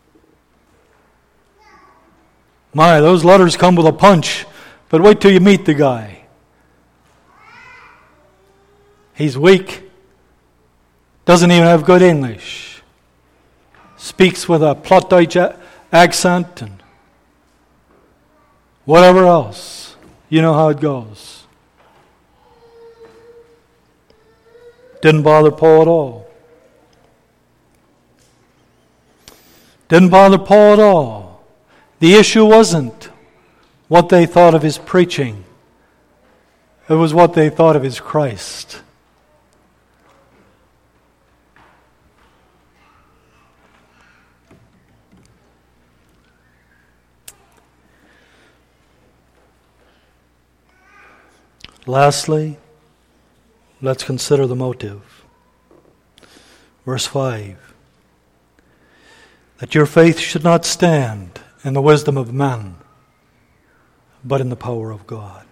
My, those letters come with a punch. But wait till you meet the guy. He's weak. Doesn't even have good English. Speaks with a Plattdeutsch accent and whatever else. You know how it goes. Didn't bother Paul at all. Didn't bother Paul at all. The issue wasn't what they thought of his preaching. It was what they thought of his Christ. Lastly, let's consider the motive. Verse 5. That your faith should not stand in the wisdom of men, but in the power of God.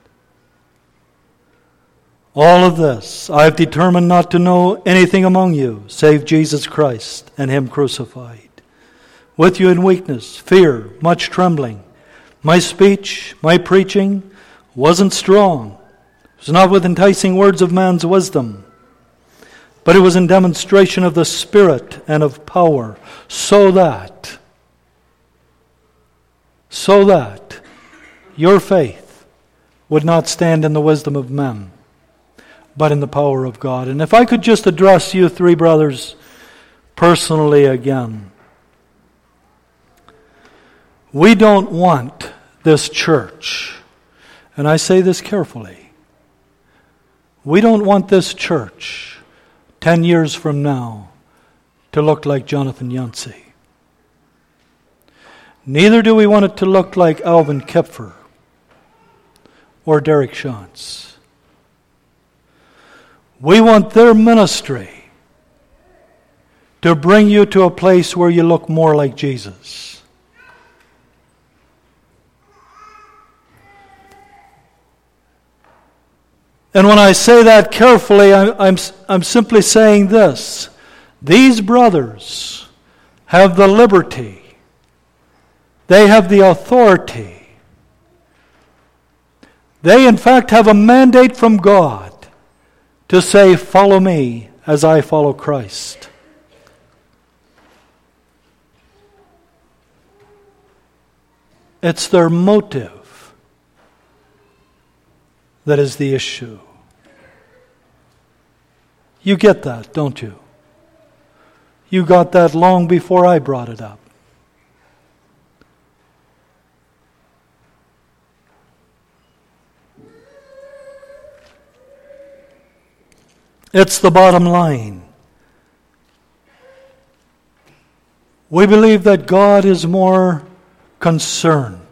All of this, I have determined not to know anything among you, save Jesus Christ and Him crucified. With you in weakness, fear, much trembling. My speech, my preaching, wasn't strong. It was not with enticing words of man's wisdom, but it was in demonstration of the Spirit and of power, so that your faith would not stand in the wisdom of men, but in the power of God. And if I could just address you three brothers personally again. We don't want this church, and I say this carefully, we don't want this church 10 years from now to look like Jonathan Yancey. Neither do we want it to look like Alvin Kipfer or Derek Shantz. We want their ministry to bring you to a place where you look more like Jesus. And when I say that carefully, I'm simply saying this. These brothers have the liberty. They have the authority. They, in fact, have a mandate from God to say, follow me as I follow Christ. It's their motive that is the issue. You get that, don't you? You got that long before I brought it up. It's the bottom line. We believe that God is more concerned,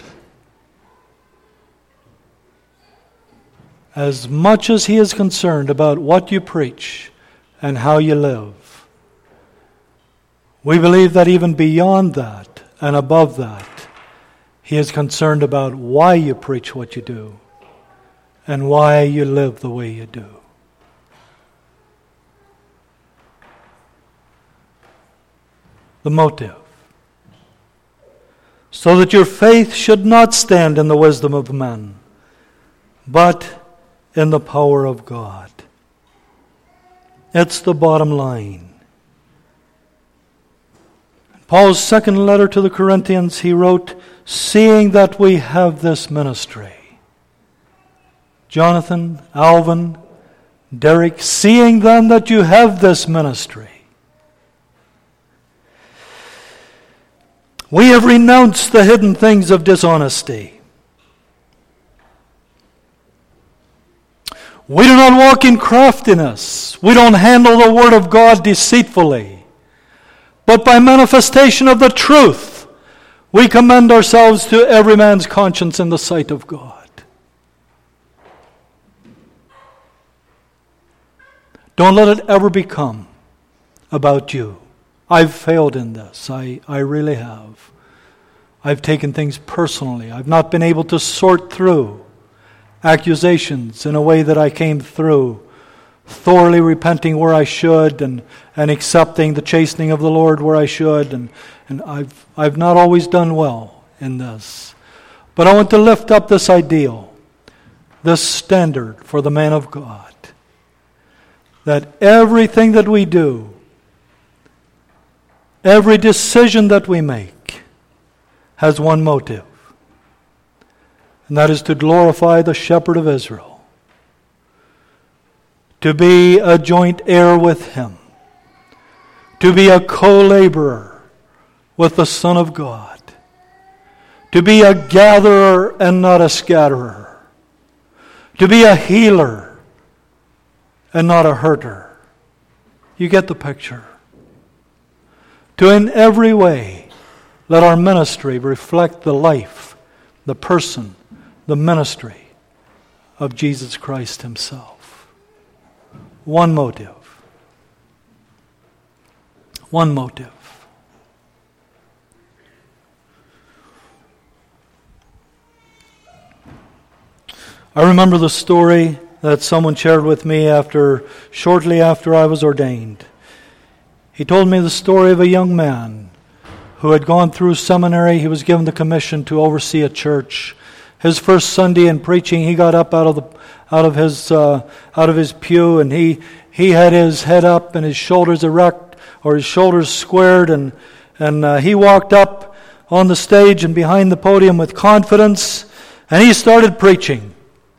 as much as He is concerned about what you preach and how you live. We believe that even beyond that and above that, He is concerned about why you preach what you do and why you live the way you do. The motive. So that your faith should not stand in the wisdom of men, but in the power of God. It's the bottom line. In Paul's second letter to the Corinthians, he wrote, seeing that we have this ministry. Jonathan, Alvin, Derek, seeing then that you have this ministry. We have renounced the hidden things of dishonesty. We do not walk in craftiness. We don't handle the Word of God deceitfully. But by manifestation of the truth, we commend ourselves to every man's conscience in the sight of God. Don't let it ever become about you. I've failed in this. I really have. I've taken things personally. I've not been able to sort through accusations in a way that I came through, thoroughly repenting where I should and accepting the chastening of the Lord where I should. And I've not always done well in this. But I want to lift up this ideal, this standard for the man of God, that everything that we do, every decision that we make has one motive, and that is to glorify the Shepherd of Israel, to be a joint heir with Him, to be a co-laborer with the Son of God, to be a gatherer and not a scatterer, to be a healer and not a hurter. You get the picture. To in every way let our ministry reflect the life, the person, the ministry of Jesus Christ Himself. One motive. One motive. I remember the story that someone shared with me shortly after I was ordained. He told me the story of a young man who had gone through seminary. He was given the commission to oversee a church. his first Sunday in preaching, he got up out of his pew, and he had his head up and his shoulders erect, or his shoulders squared, and he walked up on the stage and behind the podium with confidence, and he started preaching.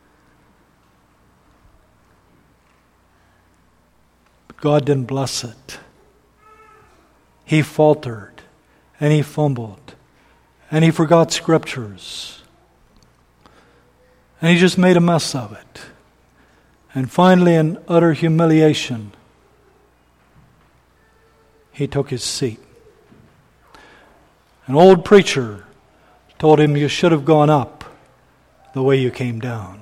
But God didn't bless it. He faltered, and he fumbled, and he forgot scriptures, and he just made a mess of it. And finally, in utter humiliation, he took his seat. An old preacher told him, "You should have gone up the way you came down."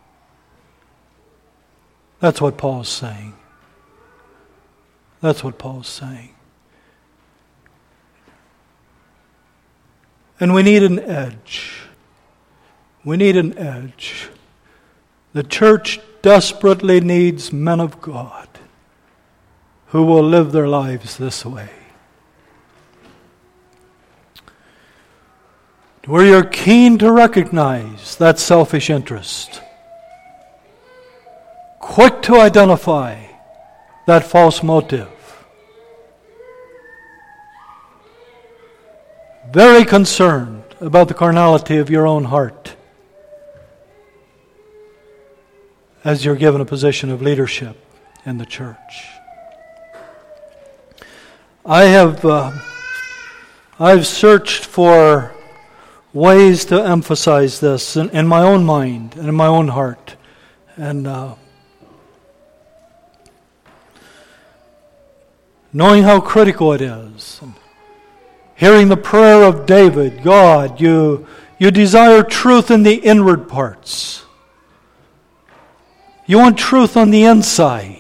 That's what Paul's saying. That's what Paul's saying. And we need an edge. We need an edge. The church desperately needs men of God who will live their lives this way. Where you're keen to recognize that selfish interest. Quick to identify that false motive. Very concerned about the carnality of your own heart as you're given a position of leadership in the church. I've searched for ways to emphasize this in my own mind and in my own heart. And knowing how critical it is. And hearing the prayer of David, God, you desire truth in the inward parts. You want truth on the inside.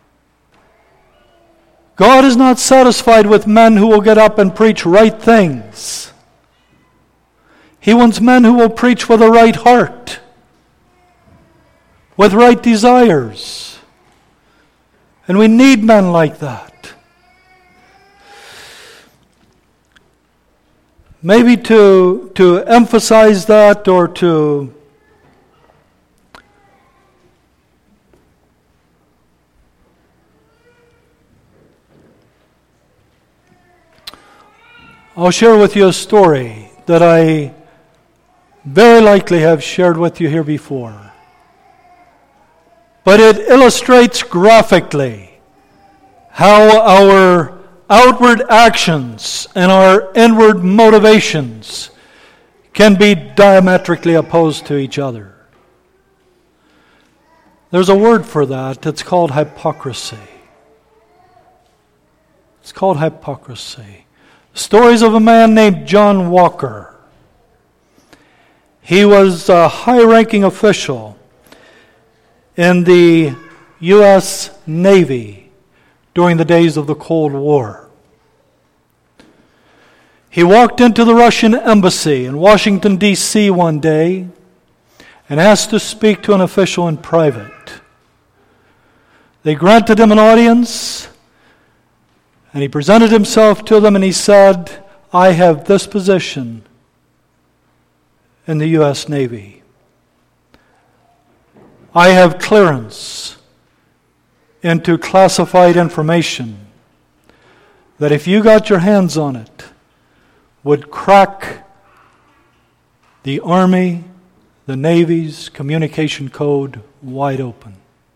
God is not satisfied with men who will get up and preach right things. He wants men who will preach with a right heart, with right desires. And we need men like that. Maybe to emphasize that, or to I'll share with you a story that I very likely have shared with you here before. But it illustrates graphically how our outward actions and our inward motivations can be diametrically opposed to each other. There's a word for that. It's called hypocrisy. It's called hypocrisy. Stories of a man named John Walker. He was a high-ranking official in the U.S. Navy during the days of the Cold War. He walked into the Russian embassy in Washington, D.C. one day and asked to speak to an official in private. They granted him an audience, and he presented himself to them, and he said, "I have this position in the U.S. Navy. I have clearance into classified information that if you got your hands on it, would crack the Army, the Navy's communication code wide open."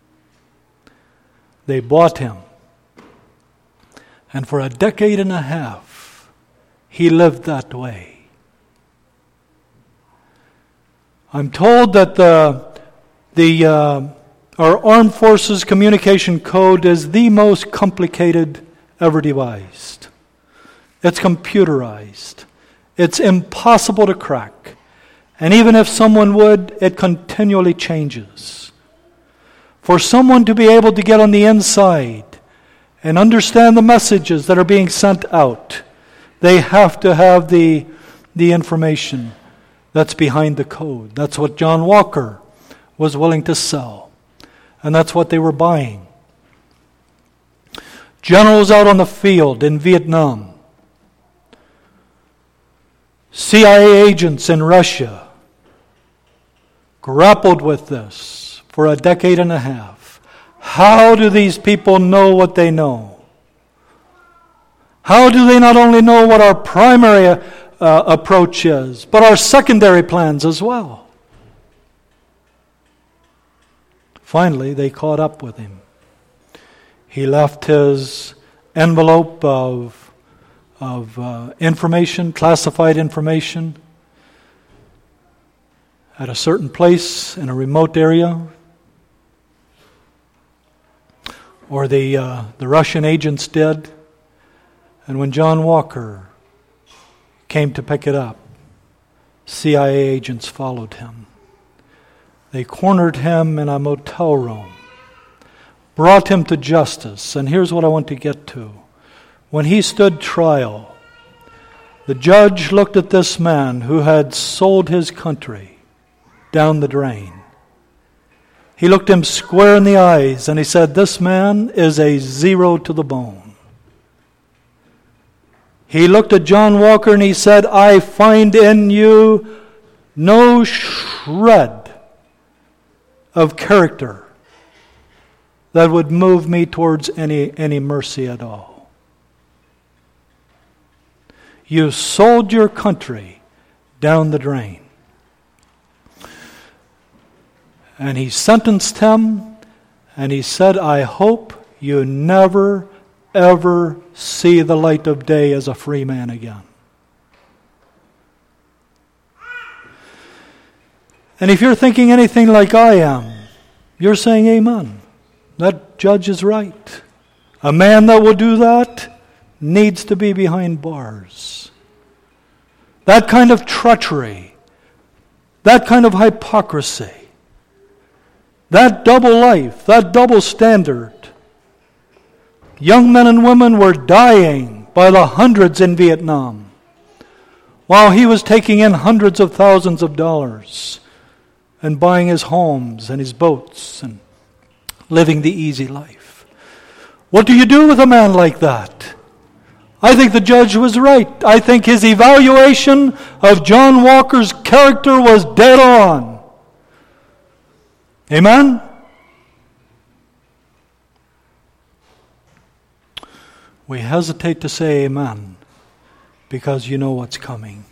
They bought him. And for a decade and a half, he lived that way. I'm told that our armed forces communication code is the most complicated ever devised. It's computerized. It's impossible to crack. And even if someone would, it continually changes. For someone to be able to get on the inside and understand the messages that are being sent out, they have to have the information that's behind the code. That's what John Walker was willing to sell. And that's what they were buying. Generals out on the field in Vietnam. CIA agents in Russia. grappled with this for a decade and a half. How do these people know what they know? How do they not only know what our primary approach is, but our secondary plans as well? Finally, they caught up with him. He left his envelope of information, classified information, at a certain place in a remote area, or the Russian agents did. And when John Walker came to pick it up, CIA agents followed him. They cornered him in a motel room, brought him to justice. And here's what I want to get to. When he stood trial, the judge looked at this man who had sold his country down the drain. He looked him square in the eyes and he said, "This man is a zero to the bone." He looked at John Walker and he said, "I find in you no shred of character that would move me towards any mercy at all. You sold your country down the drain." And he sentenced him, and he said, "I hope you never, ever see the light of day as a free man again." And if you're thinking anything like I am, you're saying amen. That judge is right. A man that will do that needs to be behind bars. That kind of treachery, that kind of hypocrisy, that double life, that double standard. Young men and women were dying by the hundreds in Vietnam, while he was taking in hundreds of thousands of dollars and buying his homes and his boats and living the easy life. What do you do with a man like that? I think the judge was right. I think his evaluation of John Walker's character was dead on. Amen? We hesitate to say amen because you know what's coming.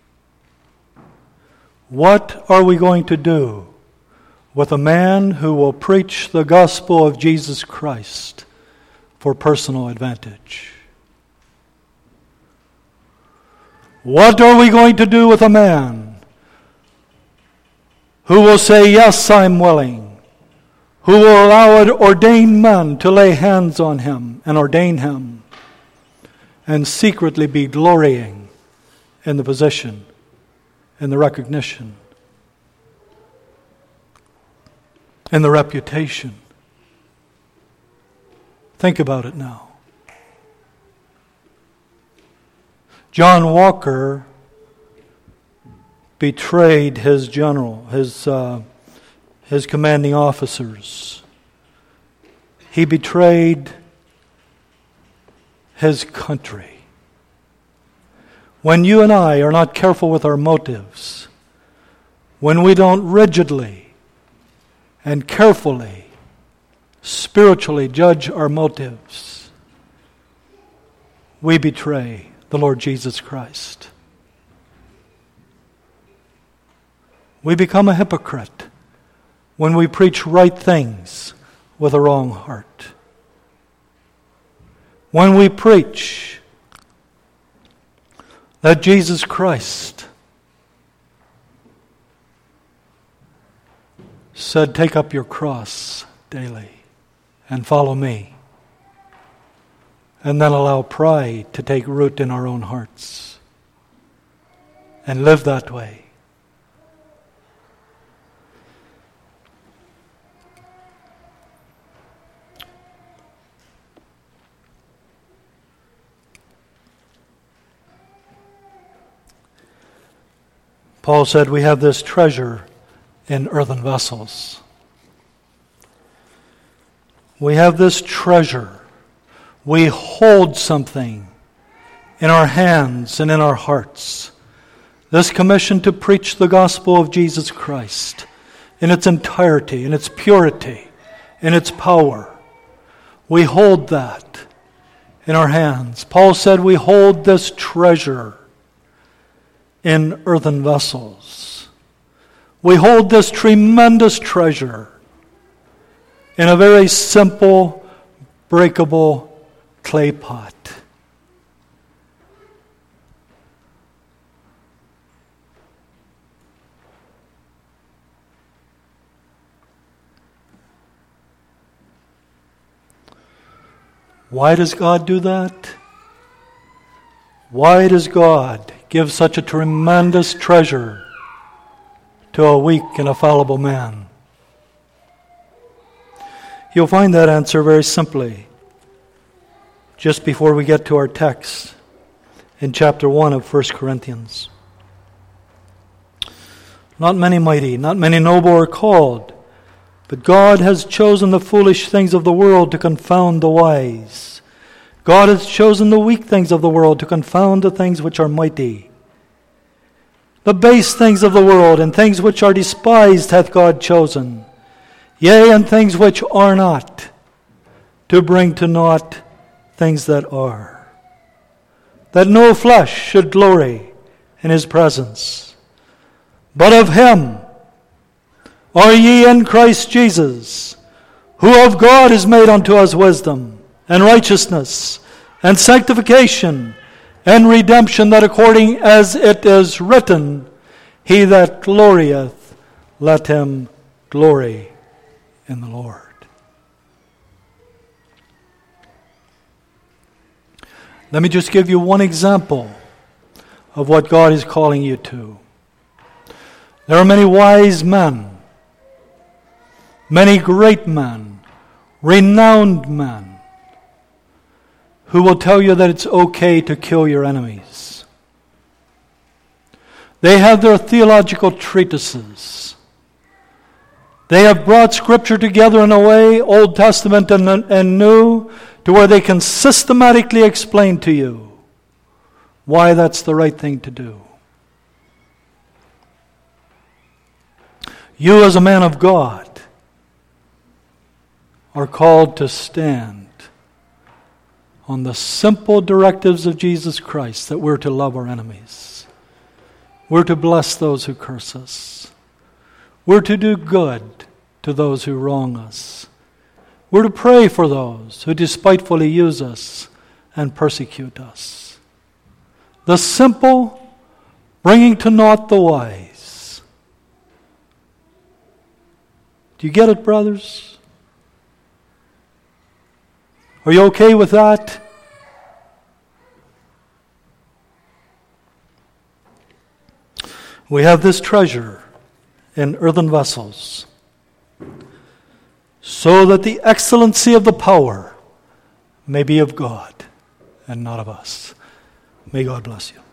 What are we going to do with a man who will preach the gospel of Jesus Christ for personal advantage? What are we going to do with a man who will say, "Yes, I'm willing," who will allow an ordained man to lay hands on him and ordain him, and secretly be glorying in the position, in the recognition, in the reputation? Think about it now. John Walker betrayed his general, his commanding officers. He betrayed his country. When you and I are not careful with our motives, when we don't rigidly and carefully, spiritually judge our motives, we betray the Lord Jesus Christ. We become a hypocrite when we preach right things with a wrong heart. When we preach that Jesus Christ said, "Take up your cross daily and follow me," and then allow pride to take root in our own hearts and live that way. Paul said, "We have this treasure in earthen vessels." We have this treasure. We hold something in our hands and in our hearts. This commission to preach the gospel of Jesus Christ, in its entirety, in its purity, in its power. We hold that in our hands. Paul said we hold this treasure in earthen vessels. We hold this tremendous treasure in a very simple, breakable clay pot. Why does God do that? Why does God give such a tremendous treasure to a weak and a fallible man? You'll find that answer very simply just before we get to our text in chapter 1 of 1 Corinthians. Not many mighty, not many noble are called, but God has chosen the foolish things of the world to confound the wise. God has chosen the weak things of the world to confound the things which are mighty. The base things of the world and things which are despised hath God chosen, yea, and things which are not, to bring to naught things that are, that no flesh should glory in his presence. But of him are ye in Christ Jesus, who of God is made unto us wisdom, and righteousness, and sanctification, and redemption, that according as it is written, he that glorieth, let him glory in the Lord. Let me just give you one example of what God is calling you to. There are many wise men, many great men, renowned men, who will tell you that it's okay to kill your enemies. They have their theological treatises. They have brought Scripture together in a way, Old Testament and New, to where they can systematically explain to you why that's the right thing to do. You as a man of God are called to stand on the simple directives of Jesus Christ, that we're to love our enemies. We're to bless those who curse us. We're to do good to those who wrong us. We're to pray for those who despitefully use us and persecute us. The simple, bringing to naught the wise. Do you get it, brothers? Are you okay with that? We have this treasure in earthen vessels, so that the excellency of the power may be of God and not of us. May God bless you.